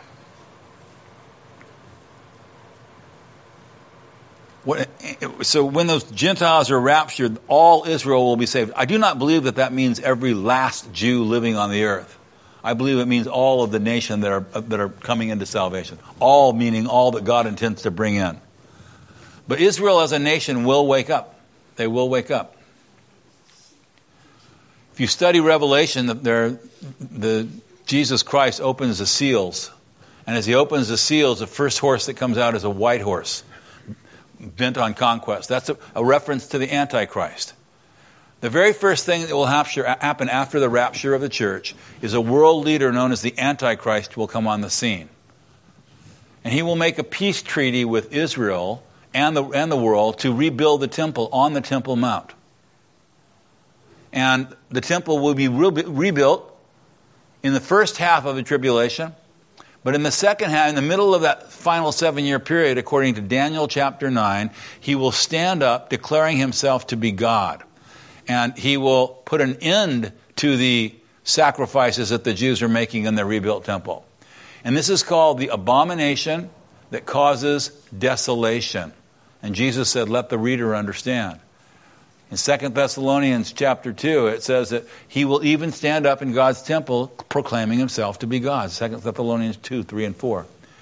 So when those Gentiles are raptured, all Israel will be saved. I do not believe that that means every last Jew living on the earth. I believe it means all of the nation that are that are coming into salvation. All meaning all that God intends to bring in. But Israel as a nation will wake up. They will wake up. If you study Revelation, there, the Jesus Christ opens the seals. And as he opens the seals, the first horse that comes out is a white horse, bent on conquest. That's a, a reference to the Antichrist. The very first thing that will happen after the rapture of the church is a world leader known as the Antichrist will come on the scene. And he will make a peace treaty with Israel and the, and the world to rebuild the temple on the Temple Mount. And the temple will be re- rebuilt in the first half of the tribulation. But in the second half, in the middle of that final seven-year period, according to Daniel chapter nine, he will stand up declaring himself to be God. And he will put an end to the sacrifices that the Jews are making in their rebuilt temple. And this is called the abomination that causes desolation. And Jesus said, let the reader understand. In Second Thessalonians chapter two, it says that he will even stand up in God's temple proclaiming himself to be God. Second Thessalonians two, three, and four.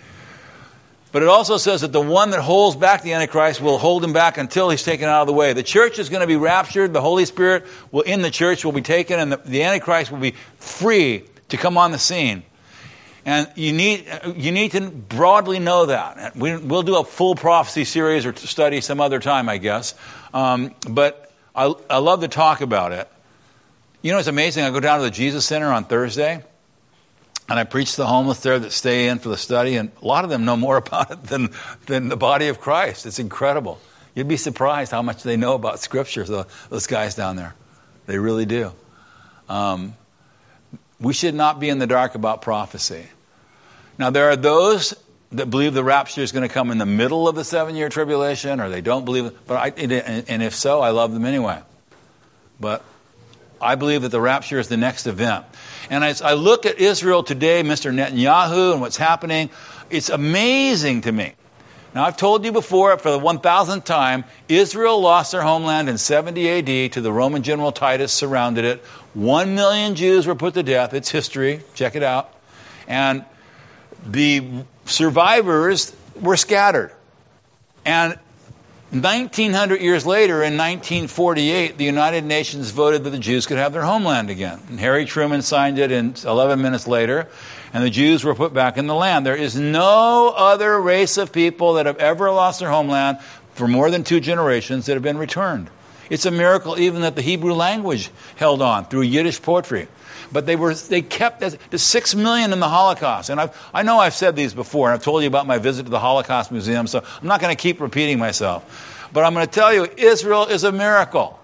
But it also says that the one that holds back the Antichrist will hold him back until he's taken out of the way. The church is going to be raptured. The Holy Spirit will in the church will be taken, and the, the Antichrist will be free to come on the scene. And you need you need to broadly know that. We, we'll do a full prophecy series or study some other time, I guess. Um, but I, I love to talk about it. You know, it's amazing. I go down to the Jesus Center on Thursday, and I preach to the homeless there that stay in for the study, and a lot of them know more about it than, than the body of Christ. It's incredible. You'd be surprised how much they know about Scripture, so those guys down there. They really do. Um, we should not be in the dark about prophecy. Now, there are those that believe the rapture is going to come in the middle of the seven-year tribulation, or they don't believe it. But I, and if so, I love them anyway. But I believe that the rapture is the next event. And as I look at Israel today, Mister Netanyahu, and what's happening, it's amazing to me. Now, I've told you before, for the one thousandth time, Israel lost their homeland in seventy A D to the Roman general Titus, surrounded it. One million Jews were put to death. It's history. Check it out. And the survivors were scattered. And nineteen hundred years later, in nineteen forty-eight, the United Nations voted that the Jews could have their homeland again. And Harry Truman signed it in eleven minutes later, and the Jews were put back in the land. There is no other race of people that have ever lost their homeland for more than two generations that have been returned. It's a miracle even that the Hebrew language held on through Yiddish poetry. But they were they kept the six million in the Holocaust. And I've, I know I've said these before, and I've told you about my visit to the Holocaust Museum, so I'm not going to keep repeating myself. But I'm going to tell you, Israel is a miracle.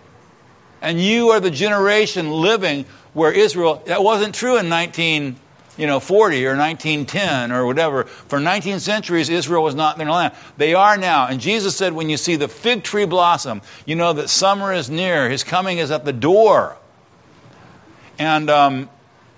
And you are the generation living where Israel, that wasn't true in nineteen you know, forty or nineteen ten or whatever. For nineteen centuries, Israel was not in their land. They are now. And Jesus said, when you see the fig tree blossom, you know that summer is near. His coming is at the door. And um,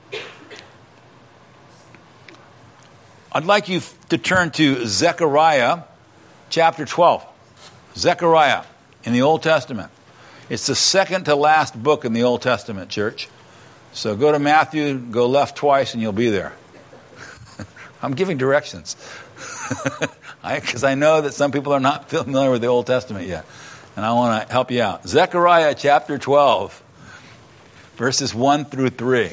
I'd like you to turn to Zechariah chapter twelve. Zechariah in the Old Testament. It's the second to last book in the Old Testament, church. So go to Matthew, go left twice, and you'll be there. I'm giving directions. Because I, I know that some people are not familiar with the Old Testament yet. And I want to help you out. Zechariah chapter twelve, verses one through three.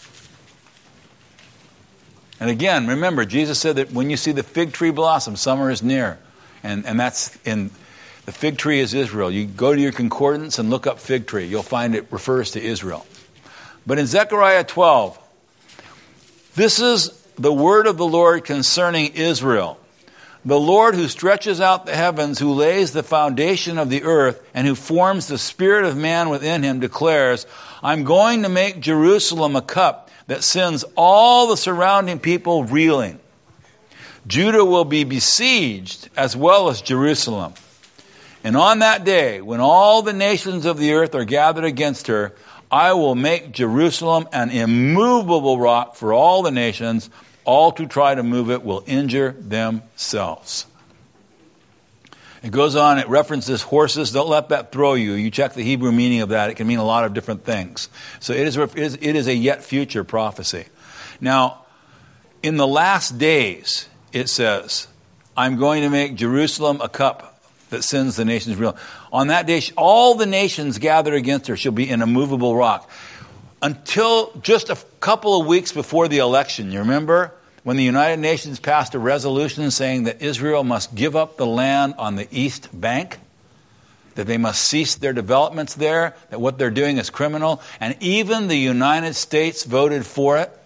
And again, remember, Jesus said that when you see the fig tree blossom, summer is near. And, and that's in, the fig tree is Israel. You go to your concordance and look up fig tree. You'll find it refers to Israel. But in Zechariah twelve, this is the word of the Lord concerning Israel. The Lord who stretches out the heavens, who lays the foundation of the earth, and who forms the spirit of man within him, declares, I'm going to make Jerusalem a cup that sends all the surrounding people reeling. Judah will be besieged as well as Jerusalem. And on that day, when all the nations of the earth are gathered against her, I will make Jerusalem an immovable rock for all the nations. All who try to move it will injure themselves. It goes on, it references horses. Don't let that throw you. You check the Hebrew meaning of that. It can mean a lot of different things. So it is, it is, it is a yet future prophecy. Now, in the last days, it says, I'm going to make Jerusalem a cup that sends the nations real. On that day, all the nations gathered against her shall be an immovable rock. Until just a couple of weeks before the election, you remember when the United Nations passed a resolution saying that Israel must give up the land on the East Bank, that they must cease their developments there, that what they're doing is criminal, and even the United States voted for it.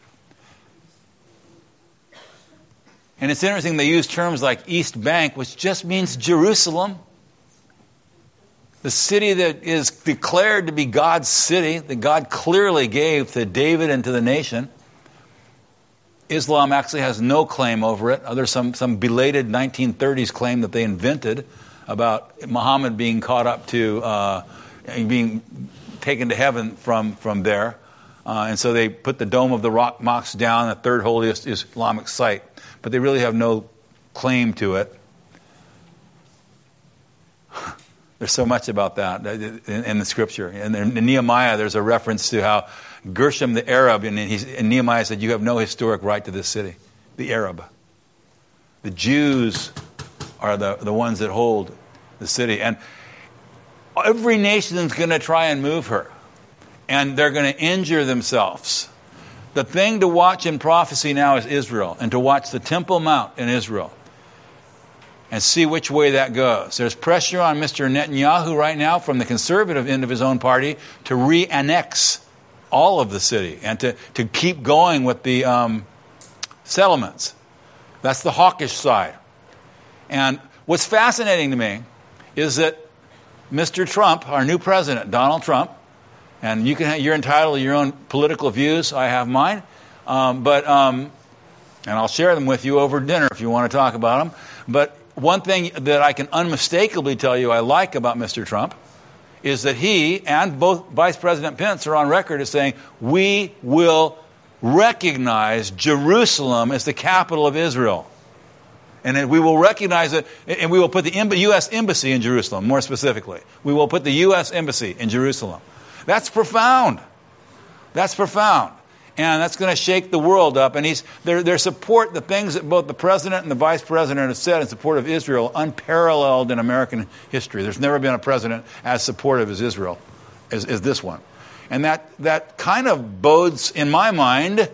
And it's interesting, they use terms like East Bank, which just means Jerusalem. The city that is declared to be God's city, that God clearly gave to David and to the nation. Islam actually has no claim over it. There's some, some belated nineteen thirties claim that they invented about Muhammad being caught up to, uh, being taken to heaven from, from there. Uh, and so they put the Dome of the Rock mosque down, the third holiest Islamic site. But they really have no claim to it. There's so much about that in, in the scripture. And in Nehemiah, there's a reference to how Gershom the Arab, and, he's, and Nehemiah said, you have no historic right to this city. The Arab. The Jews are the, the ones that hold the city. And every nation is going to try and move her. And they're going to injure themselves. The thing to watch in prophecy now is Israel, and to watch the Temple Mount in Israel and see which way that goes. There's pressure on Mister Netanyahu right now from the conservative end of his own party to re-annex all of the city and to, to keep going with the um, settlements. That's the hawkish side. And what's fascinating to me is that Mister Trump, our new president, Donald Trump, and you can, you're entitled to your own political views. I have mine. Um, but, um, and I'll share them with you over dinner if you want to talk about them. But one thing that I can unmistakably tell you I like about Mister Trump is that he and both Vice President Pence are on record as saying, we will recognize Jerusalem as the capital of Israel. And we will recognize it, and we will put the U S embassy in Jerusalem, more specifically. We will put the U S embassy in Jerusalem. That's profound. That's profound. And that's going to shake the world up. And he's their, their support, the things that both the president and the vice president have said in support of Israel, unparalleled in American history. There's never been a president as supportive as Israel, as, as this one. And that, that kind of bodes, in my mind,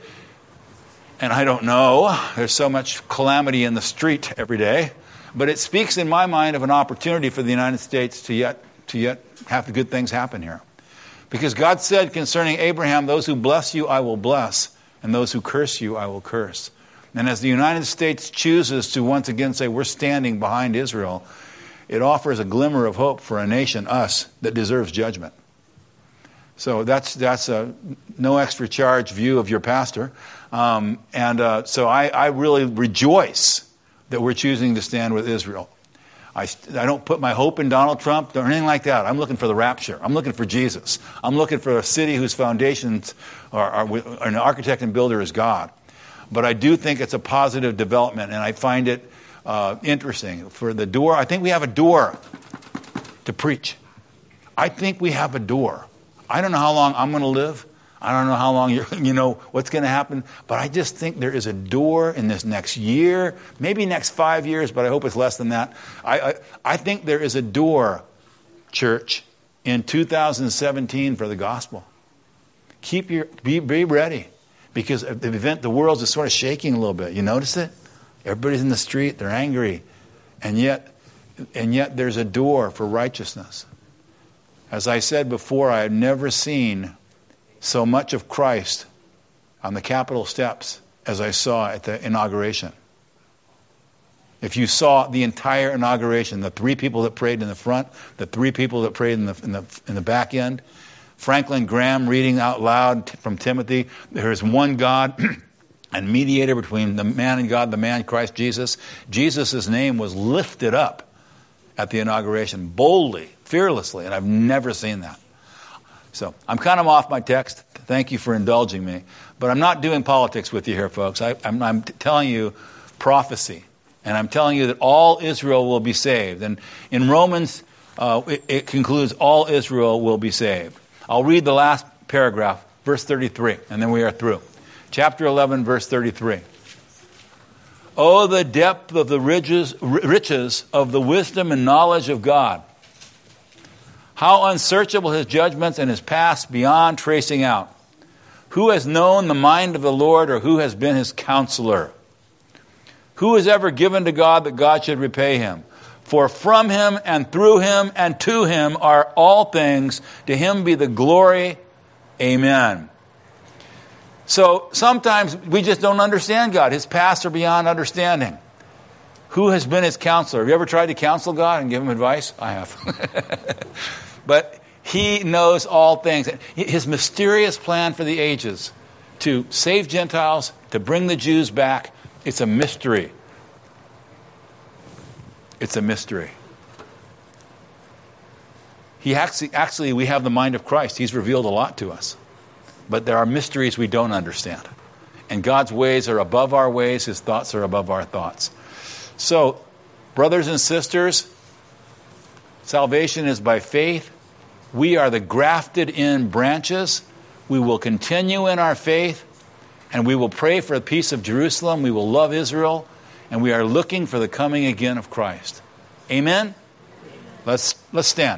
and I don't know, there's so much calamity in the street every day, but it speaks in my mind of an opportunity for the United States to yet, to yet have the good things happen here. Because God said concerning Abraham, those who bless you, I will bless, and those who curse you, I will curse. And as the United States chooses to once again say, we're standing behind Israel, it offers a glimmer of hope for a nation, us, that deserves judgment. So that's that's a no extra charge view of your pastor. Um, and uh, so I, I really rejoice that we're choosing to stand with Israel. I, I don't put my hope in Donald Trump or anything like that. I'm looking for the rapture. I'm looking for Jesus. I'm looking for a city whose foundations are, are, are an architect and builder is God. But I do think it's a positive development, and I find it uh, interesting. For the door, I think we have a door to preach. I think we have a door. I don't know how long I'm going to live. I don't know how long you're, you know what's going to happen, but I just think there is a door in this next year, maybe next five years, but I hope it's less than that. I I, I think there is a door, church, in two thousand seventeen for the gospel. Keep your be be ready, because the event, the world is sort of shaking a little bit. You notice it? Everybody's in the street; they're angry, and yet, and yet there's a door for righteousness. As I said before, I have never seen so much of Christ on the Capitol steps as I saw at the inauguration. If you saw the entire inauguration, the three people that prayed in the front, the three people that prayed in the in the, in the back end, Franklin Graham reading out loud from Timothy, there is one God and mediator between the man and God, the man Christ Jesus. Jesus' name was lifted up at the inauguration boldly, fearlessly, and I've never seen that. So I'm kind of off my text. Thank you for indulging me. But I'm not doing politics with you here, folks. I, I'm, I'm telling you prophecy. And I'm telling you that all Israel will be saved. And in Romans, uh, it, it concludes all Israel will be saved. I'll read the last paragraph, verse thirty-three, and then we are through. Chapter eleven, verse thirty-three. Oh, the depth of the riches, riches of the wisdom and knowledge of God. How unsearchable his judgments and his paths beyond tracing out. Who has known the mind of the Lord, or who has been his counselor? Who has ever given to God that God should repay him? For from him and through him and to him are all things. To him be the glory. Amen. So sometimes we just don't understand God. His paths are beyond understanding. Who has been his counselor? Have you ever tried to counsel God and give him advice? I have. But he knows all things. His mysterious plan for the ages to save Gentiles, to bring the Jews back, it's a mystery. It's a mystery. He actually, actually, we have the mind of Christ. He's revealed a lot to us. But there are mysteries we don't understand. And God's ways are above our ways. His thoughts are above our thoughts. So, brothers and sisters, salvation is by faith. We are the grafted in branches. We will continue in our faith, and we will pray for the peace of Jerusalem. We will love Israel, and we are looking for the coming again of Christ. Amen? Let's let's stand.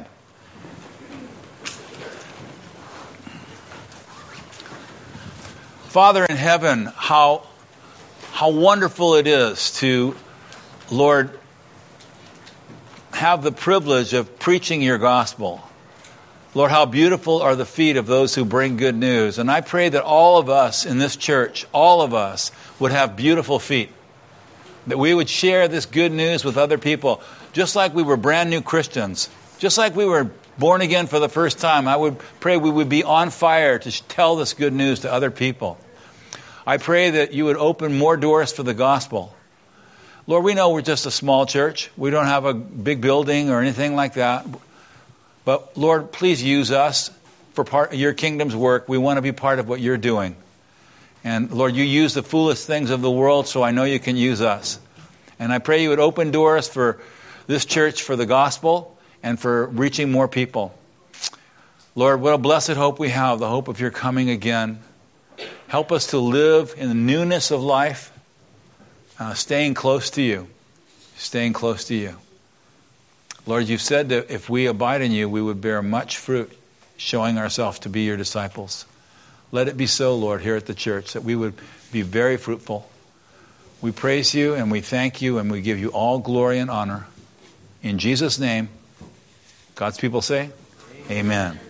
Father in heaven, how how wonderful it is to, Lord, have the privilege of preaching your gospel. Lord, how beautiful are the feet of those who bring good news. And I pray that all of us in this church, all of us, would have beautiful feet. That we would share this good news with other people, just like we were brand new Christians. Just like we were born again for the first time. I would pray we would be on fire to tell this good news to other people. I pray that you would open more doors for the gospel. Lord, we know we're just a small church. We don't have a big building or anything like that. But Lord, please use us for part of your kingdom's work. We want to be part of what you're doing. And Lord, you use the foolish things of the world, so I know you can use us. And I pray you would open doors for this church for the gospel and for reaching more people. Lord, what a blessed hope we have, the hope of your coming again. Help us to live in the newness of life, uh, staying close to you, staying close to you. Lord, you've said that if we abide in you, we would bear much fruit, showing ourselves to be your disciples. Let it be so, Lord, here at the church, that we would be very fruitful. We praise you and we thank you and we give you all glory and honor. In Jesus' name, God's people say, amen.